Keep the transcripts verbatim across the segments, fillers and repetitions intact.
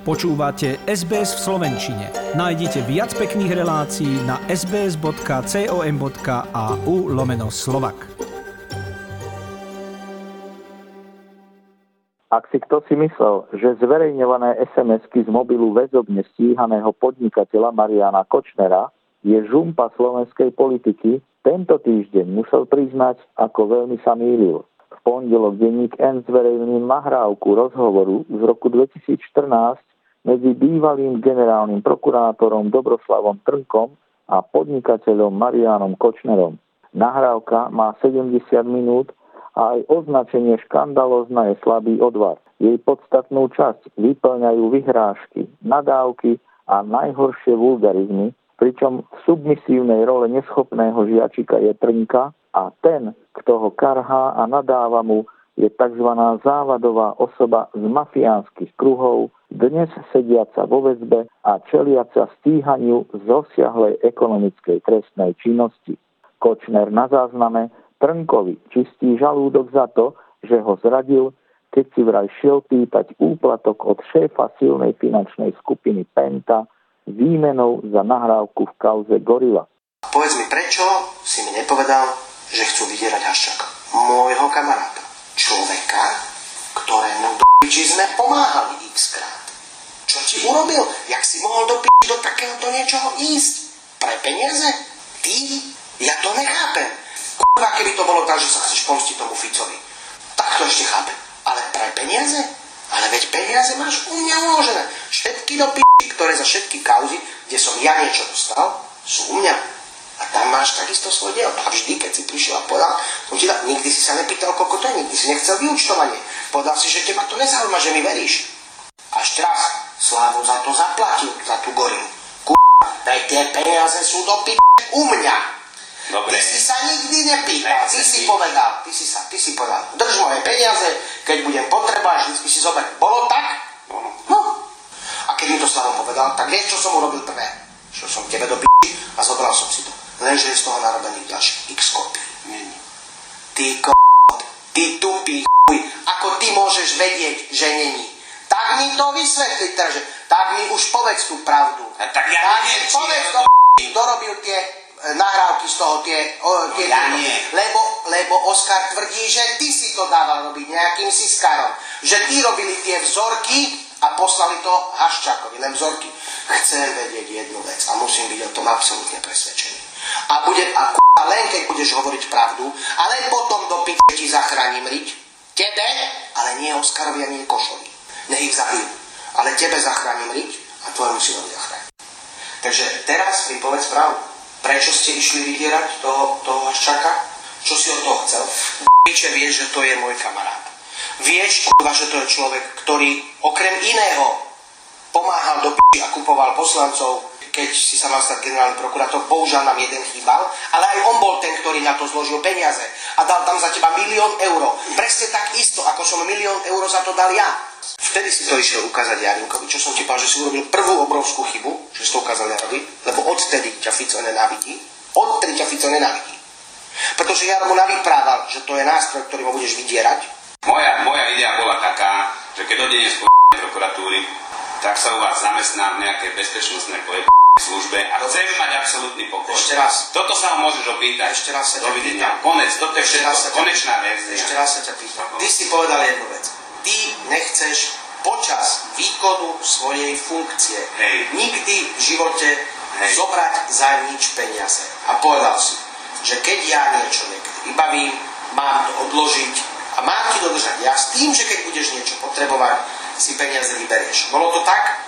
Počúvate es bé es v slovenčine. Nájdite viac pekných relácií na sbs.com.au lomeno Slovak. Ak si kto si myslel, že zverejňované es em esky z mobilu väzobne stíhaného podnikateľa Mariána Kočnera je žumpa slovenskej politiky, tento týždeň musel priznať, ako veľmi sa mýlil. V pondelok denník N zverejnil nahrávku rozhovoru z roku dvetisícštrnásť medzi bývalým generálnym prokurátorom Dobroslavom Trnkom a podnikateľom Mariánom Kočnerom. Nahrávka má sedemdesiat minút a aj označenie škandalózna je slabý odvar. Jej podstatnú časť vyplňajú vyhrážky, nadávky a najhoršie vulgarizmy, pričom v submisívnej role neschopného žiačika je Trnka a ten, kto ho karhá a nadáva mu, je tzv. Závadová osoba z mafiánskych kruhov, dnes sediaca vo väzbe a čeliaca stíhaniu z rozsiahlej ekonomickej trestnej činnosti. Kočner na zázname Trnkovi čistí žalúdok za to, že ho zradil, keď si vraj šiel pýtať úplatok od šéfa silnej finančnej skupiny Penta výmenou za nahrávku v kauze Gorila. Povedz mi, prečo si mi nepovedal, že chcú vydierať Haščáka, môjho kamaráta, človeka, ktorému do piči sme pomáhali x-krát. Čo ti urobil? Jak si mohol do piči do takéhoto niečoho ísť? Pre peniaze? Ty? Ja to nechápem. Kurva, keby to bolo tak, že sa chceš pomstiť tomu Ficovi, tak to ešte chápem. Ale pre peniaze? Ale veď peniaze máš u mňa uložené. Všetky do piči, ktoré za všetky kauzy, kde som ja niečo dostal, sú u mňa. A tam máš takisto svoj diel. A vždy, keď si prišiel a povedal, som ti dal, nikdy si sa nepýtal, koľko to je, nikdy si nechcel vyúčtovanie. Povedal si, že teba to nezaujíma, že mi veríš. Až teraz Slávo za to zaplatil, za tú Gorilu. Kurva, daj tie peniaze sú do piči u mňa. Dobre. Ty si sa nikdy nepýtal, ty si povedal, ty si, sa, ty si povedal, drž moje peniaze, keď budem potrebovať, vždy si zober. Bolo tak? No. A keď mi to Slavo povedal, tak vieš, čo som urobil prvé? Šiel som tebe do piči a zobral som si to. Lenže je z toho narobených ďalších x kopí. Ty k***, ty tupý chuj, ako ty môžeš vedieť, že není? Tak mi to vysvetli, že tak mi už povedz tú pravdu. A tak ja tak neviem, mi povedz to, kto robil tie nahrávky z toho, tie... O, tie no, ja nie. Lebo, lebo Oskar tvrdí, že ty si to dával robiť nejakým siskarom. Že ty robili tie vzorky a poslali to Haščákovi, len vzorky. Chcem vedieť jednu vec a musím byť o tom absolútne presvedčený. A, bude, a k***a, len keď budeš hovoriť pravdu, a len potom do piče ti zachránim riť. Tebe, ale nie Oskarovi a nie Košovi. Nech ich zabijú. Ale tebe zachránim riť a tvojmu synovi zachránim. Takže teraz mi povedz pravdu. Prečo ste išli vydierať toho, toho Haščáka? Čo si od toho chcel? Piče, vieš, že to je môj kamarát. Vieš, k***a, že to je človek, ktorý okrem iného pomáhal do p***y a kupoval poslancov, keď si sa mal stať generálny prokurátor. Bohužiaľ nám jeden chýbal, ale aj on bol ten, ktorý na to zložil peniaze a dal tam za teba milión eur. Presne tak isto, ako som milión eur za to dal ja. Vtedy si to išiel ukázať Jarinkovi, čo som ti povedal, že si urobil prvú obrovskú chybu, že si to ukázal Jarovi, lebo odtedy ťa Fico nenávidí. Odtedy ťa Fico nenávidí. Pretože Jaro mu navyprával, že to je nástroj, ktorý ho budeš vydierať. Moja, moja idea bola taká, že keď odejde z prokuratúry, tak sa u vás zamestná v nejakej bezpečnostnej službe a chcem mať absolútny pokoj. Ešte raz. Toto sa ho môžeš opýtať. Ešte raz sa ťa pýtam. Konec, toto je všetko, konečná verzia. Ešte raz sa ťa pýtam. Ty si povedal jednu vec. Ty nechceš počas výkonu svojej funkcie Hej. nikdy v živote Hej. zobrať za nič peniaze. A povedal si, že keď ja niečo niekedy vybavím, mám to odložiť a mám ti dodržať. Ja s tým, že keď budeš niečo potrebovať, si peniaze vyberieš. Bolo to tak?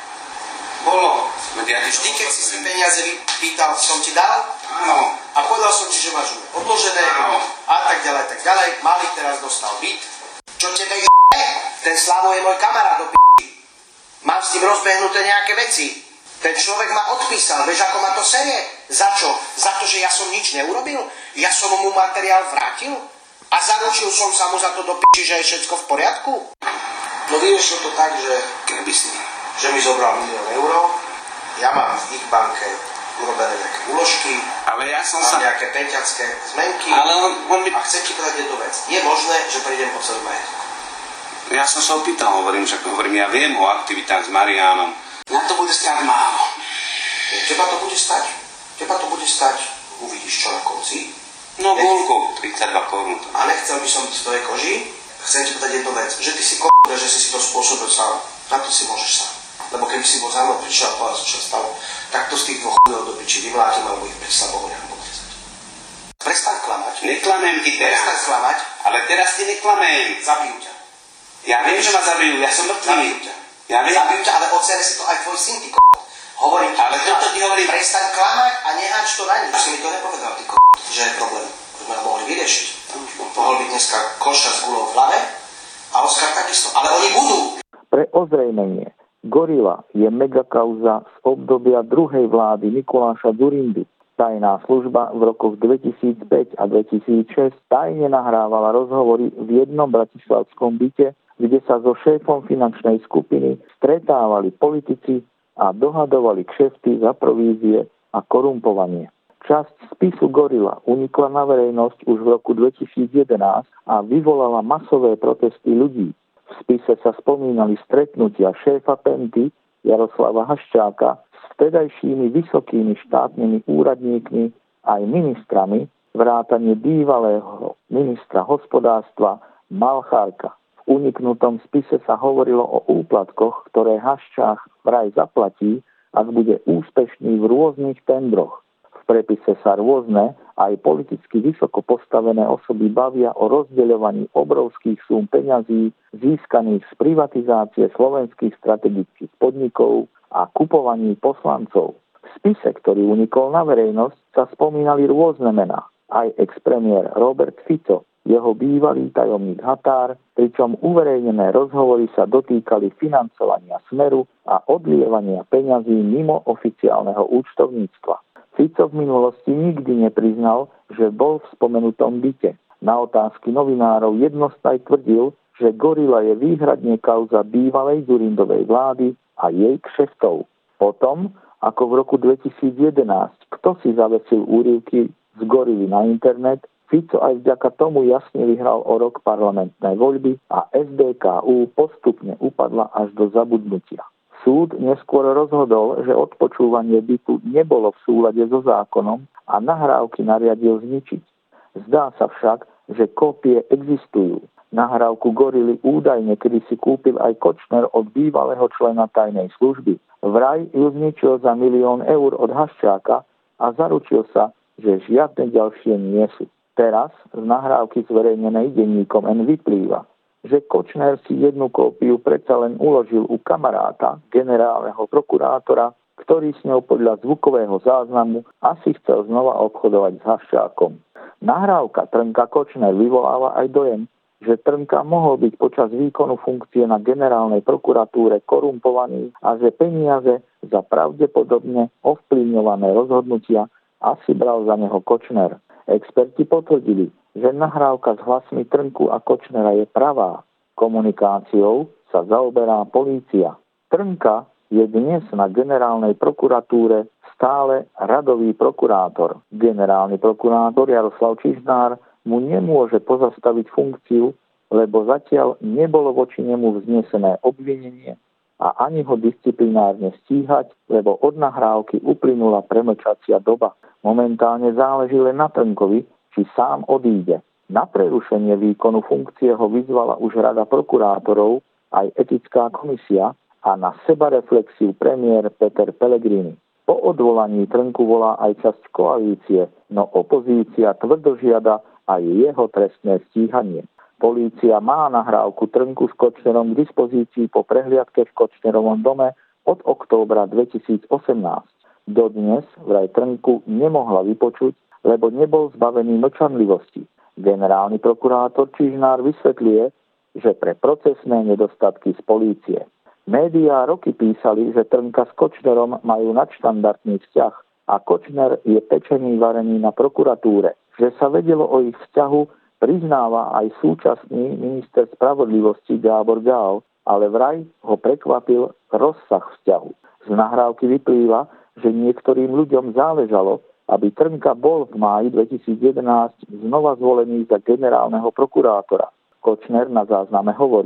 Bolo. Ja Vždy, keď si si peniaze vypýtal, som ti dal? Áno. A povedal som ti, že máš odložené Áno. a tak ďalej, tak ďalej. Malý teraz dostal byt. Čo tebe je? Ten Slavo je môj kamarát do p***y. Mám s ním rozbehnuté nejaké veci. Ten človek ma odpísal. Vieš, ako ma to serie? Za čo? Za to, že ja som nič neurobil? Ja som mu materiál vrátil? A zaručil som sa mu za to do p***y, že je všetko v poriadku? No vyriešil to tak, že, že mi zobral milión eur. Ja mám v ich banke urobené nejaké úložky. Ale ja som mám sa... nejaké peťacké zmenky. Ale on, on mi... A chcem ti povedať jednu vec. Je možné, že prídem po celý majetok. Ja som sa opýtal, hovorím, že hovorím, ja viem o aktivitách s Mariánom. Na to bude stáť málo. Teba to bude stať. Teba to bude stať. Uvidíš čo na konci. No koľko? tridsaťdva korún. A nechcel by som byť v tvojej koži. Chcem ti povedať jednu vec. Že ty si ko***, že si si to spôsobil sám. Na to si môžeš sám. Lebo keby si bol za mnou prišiel a povedal, čo sa stalo, tak to z tých dvoch chudov do piči vyvlátim, alebo ich pred sebou nebudem odrezať. Prestaň klamať. Neklamem ti teraz. Prestaň klamať. Ale teraz ti neklamem. Zabijú ťa. Ja viem, že ma zabijú, ja som mŕtvý. Zabijú ťa. Ja viem. Zabijú ťa, ale odsere si to aj tvoj syn, ty ko***. Hovorím ti. Ale toto ti hovorím. Prestaň klamať a neháč to na nič. Už si mi to nepovedal, ty ko***, že je problém. Sme ho mohli vyriešiť. Mohol byť dneska Koša s gulou v hlave a Oskar takisto. Ale oni budú. Pre ozrejmenie, Gorila je megakauza z obdobia druhej vlády Mikuláša Dzurindu. Tajná služba v rokoch dvetisícpäť a dvetisícšesť tajne nahrávala rozhovory v jednom bratislavskom byte, kde sa so šéfom finančnej skupiny stretávali politici a dohadovali kšefty za provízie a korumpovanie. Časť spisu Gorila unikla na verejnosť už v roku dvetisícjedenásť a vyvolala masové protesty ľudí. V spise sa spomínali stretnutia šéfa Penty Jaroslava Haščáka s vtedajšími vysokými štátnymi úradníkmi aj ministrami, vrátane bývalého ministra hospodárstva Malchárka. V uniknutom spise sa hovorilo o úplatkoch, ktoré Haščák vraj zaplatí, ak bude úspešný v rôznych tendroch. V prepise sa rôzne, aj politicky vysoko postavené osoby bavia o rozdeľovaní obrovských súm peňazí získaných z privatizácie slovenských strategických podnikov a kupovaní poslancov. V spise, ktorý unikol na verejnosť, sa spomínali rôzne mená. Aj ex-premiér Robert Fico, jeho bývalý tajomník Határ, pričom uverejnené rozhovory sa dotýkali financovania Smeru a odlievania peňazí mimo oficiálneho účtovníctva. Fico v minulosti nikdy nepriznal, že bol v spomenutom byte. Na otázky novinárov jednostaj tvrdil, že Gorila je výhradne kauza bývalej Dzurindovej vlády a jej kšeftov. Potom, ako v roku dvetisícjedenásť kto si zavesil úryvky z Gorily na internet, Fico aj vďaka tomu jasne vyhral o rok parlamentnej voľby a es dé ká ú postupne upadla až do zabudnutia. Súd neskôr rozhodol, že odpočúvanie bytu nebolo v súlade so zákonom a nahrávky nariadil zničiť. Zdá sa však, že kópie existujú. Nahrávku Gorily údajne kedysi kúpil aj Kočner od bývalého člena tajnej služby. Vraj ju zničil za milión eur od Haščáka a zaručil sa, že žiadne ďalšie nie sú. Teraz z nahrávky zverejnenej denníkom N vyplýva, že Kočner si jednu kópiu predsa len uložil u kamaráta, generálneho prokurátora, ktorý s ňou podľa zvukového záznamu asi chcel znova obchodovať s Haščákom. Nahrávka Trnka Kočner vyvoláva aj dojem, že Trnka mohol byť počas výkonu funkcie na generálnej prokuratúre korumpovaný a že peniaze za pravdepodobne ovplyvňované rozhodnutia asi bral za neho Kočner. Experti potvrdili, že nahrávka s hlasmi Trnku a Kočnera je pravá. Komunikáciou sa zaoberá polícia. Trnka je dnes na generálnej prokuratúre stále radový prokurátor. Generálny prokurátor Jaroslav Čižnár mu nemôže pozastaviť funkciu, lebo zatiaľ nebolo voči nemu vznesené obvinenie a ani ho disciplinárne stíhať, lebo od nahrávky uplynula premlčacia doba. Momentálne záleží len na Trnkovi, či sám odíde. Na prerušenie výkonu funkcie ho vyzvala už Rada prokurátorov, aj etická komisia a na sebareflexiu premiér Peter Pellegrini. Po odvolaní Trnku volá aj časť koalície, no opozícia tvrdo žiada aj jeho trestné stíhanie. Polícia má nahrávku Trnku s Kočnerom k dispozícii po prehliadke v Kočnerovom dome od októbra dvetisícosemnásť. Dodnes vraj Trnku nemohla vypočuť, lebo nebol zbavený mlčanlivosti. Generálny prokurátor Čižnár vysvetľuje, že pre procesné nedostatky z polície. Médiá roky písali, že Trnka s Kočnerom majú nadštandardný vzťah a Kočner je pečený varený na prokuratúre. Že sa vedelo o ich vzťahu, priznáva aj súčasný minister spravodlivosti Gábor Gál, ale vraj ho prekvapil rozsah vzťahu. Z nahrávky vyplýva, že niektorým ľuďom záležalo, aby Trnka bol v máji dvetisícjedenásť znova zvolený za generálneho prokurátora. Kočner na zázname hovorí,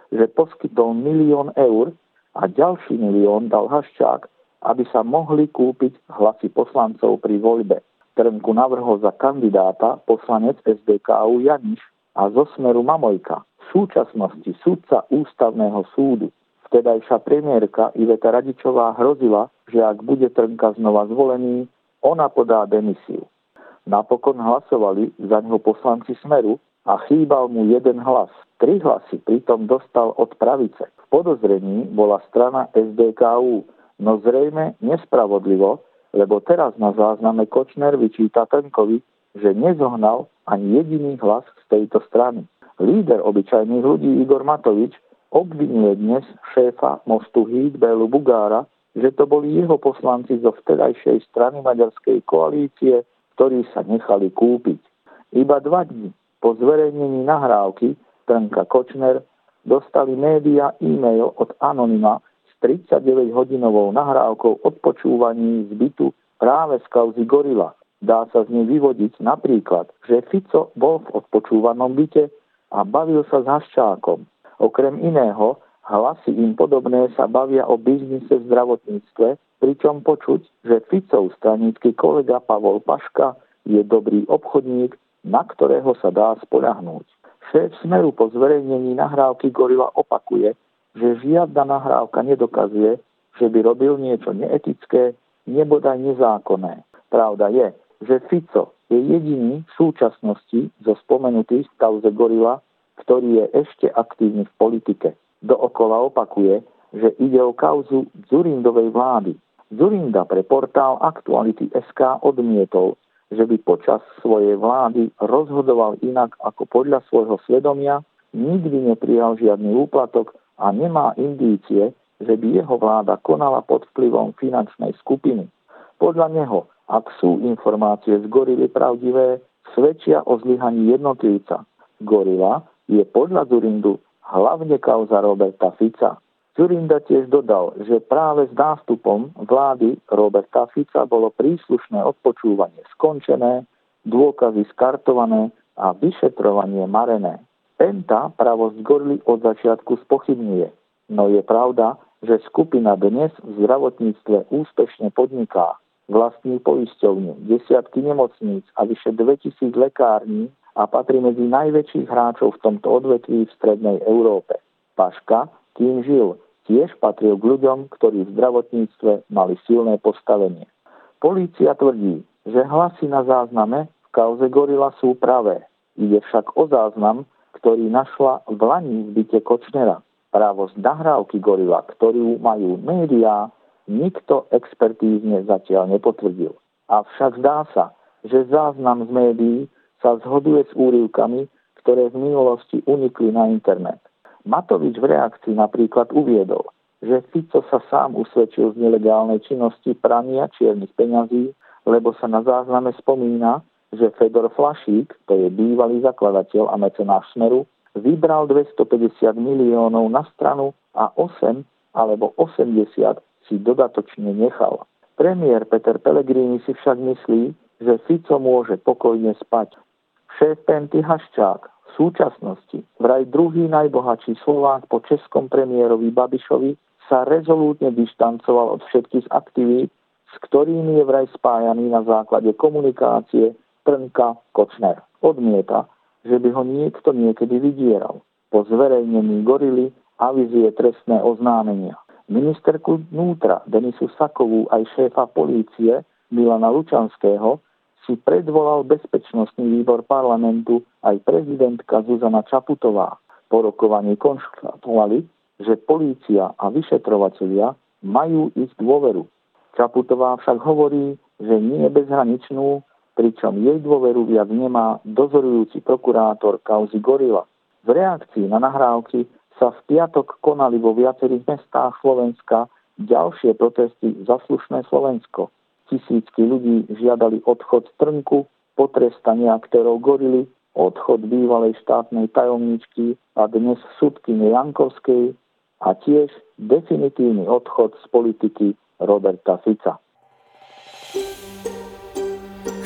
že poskytol milión eur a ďalší milión dal Haščák, aby sa mohli kúpiť hlasy poslancov pri voľbe. Trnku navrhol za kandidáta poslanec es dé ká ú Janiš a zo Smeru Mamojka. V súčasnosti sudca Ústavného súdu. Vtedajšia premiérka Iveta Radičová hrozila, že ak bude Trnka znova zvolený, ona podá demisiu. Napokon hlasovali za ňoho poslanci Smeru a chýbal mu jeden hlas. Tri hlasy pritom dostal od pravice. V podozrení bola strana es dé ká ú, no zrejme nespravodlivo, lebo teraz na zázname Kočner vyčíta Trnkovi, že nezohnal ani jediný hlas z tejto strany. Líder obyčajných ľudí Igor Matovič obvinuje dnes šéfa Mostu Híd Bélu Bugára, že to boli jeho poslanci zo vtedajšej strany maďarskej koalície, ktorí sa nechali kúpiť. Iba dva dni po zverejnení nahrávky Trnka Kočner dostali médiá e-mail od Anonyma s tridsaťdeväťhodinovou nahrávkou odpočúvaní z bytu práve z kauzy Gorila. Dá sa z nej vyvodiť napríklad, že Fico bol v odpočúvanom byte a bavil sa s Haščákom. Okrem iného, hlasy im podobné sa bavia o biznise v zdravotníctve, pričom počuť, že Ficov stranícky kolega Pavol Paška je dobrý obchodník, na ktorého sa dá spoľahnúť. Šéf Smeru po zverejnení nahrávky Gorila opakuje, že žiadna nahrávka nedokazuje, že by robil niečo neetické, nebodaj nezákonné. Pravda je, že Fico je jediný v súčasnosti zo spomenutých v kauze Gorila, ktorý je ešte aktívny v politike. Dookola opakuje, že ide o kauzu Dzurindovej vlády. Dzurinda pre portál Aktuality bodka es ká odmietol, že by počas svojej vlády rozhodoval inak ako podľa svojho svedomia, nikdy neprijal žiadny úplatok a nemá indície, že by jeho vláda konala pod vplyvom finančnej skupiny. Podľa neho, ak sú informácie z Gorily pravdivé, svedčia o zlyhaní jednotlivca. Gorila je podľa Dzurindu hlavne kauza Roberta Fica. Dzurinda tiež dodal, že práve s nástupom vlády Roberta Fica bolo príslušné odpočúvanie skončené, dôkazy skartované a vyšetrovanie marené. Penta pravosť Gorily od začiatku spochybňuje, no je pravda, že skupina dnes v zdravotníctve úspešne podniká. Vlastní poisťovne, desiatky nemocníc a vyše dvetisíc lekární a patrí medzi najväčších hráčov v tomto odvetví v strednej Európe. Paška, kým žil, tiež patril k ľuďom, ktorí v zdravotníctve mali silné postavenie. Polícia tvrdí, že hlasy na zázname v kauze Gorila sú pravé. Ide však o záznam, ktorý našla v lani v byte Kočnera. Právosť nahrávky Gorila, ktorú majú médiá, nikto expertízne zatiaľ nepotvrdil. Avšak zdá sa, že záznam z médií sa zhoduje s úryvkami, ktoré v minulosti unikli na internet. Matovič v reakcii napríklad uviedol, že Fico sa sám usvedčil z nelegálnej činnosti prania čiernych peňazí, lebo sa na zázname spomína, že Fedor Flašík, to je bývalý zakladateľ a mecenáš Smeru, vybral dvestopäťdesiat miliónov na stranu a osem alebo osemdesiat si dodatočne nechal. Premiér Peter Pellegrini si však myslí, že Fico môže pokojne spať. Šéf Penty Haščák v súčasnosti, vraj druhý najbohatší Slovák po českom premiérovi Babišovi, sa rezolútne dištancoval od všetkých aktivít, s ktorými je vraj spájaný na základe komunikácie Trnka Kočner. Odmieta, že by ho niekto niekedy vydieral. Po zverejnení Gorily avizuje trestné oznámenia. Ministerku vnútra Denisu Sakovú aj šéfa polície Milana Lučanského si predvolal bezpečnostný výbor parlamentu aj prezidentka Zuzana Čaputová. Po rokovaní konštatovali, že polícia a vyšetrovatelia majú ich dôveru. Čaputová však hovorí, že nie bezhraničnú, pričom jej dôveru viac nemá dozorujúci prokurátor kauzy Gorila. V reakcii na nahrávky sa v piatok konali vo viacerých mestách Slovenska ďalšie protesty za slušné Slovensko. Tisícky ľudí žiadali odchod Trnku, potrestanie aktérov Gorily, odchod bývalej štátnej tajomničky a dnes sudkyne Jankovskej a tiež definitívny odchod z politiky Roberta Fica.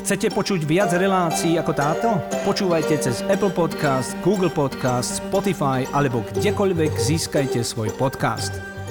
Chcete počuť viac relácií ako táto? Počúvajte cez Apple Podcast, Google Podcast, Spotify alebo kdekoľvek získajte svoj podcast.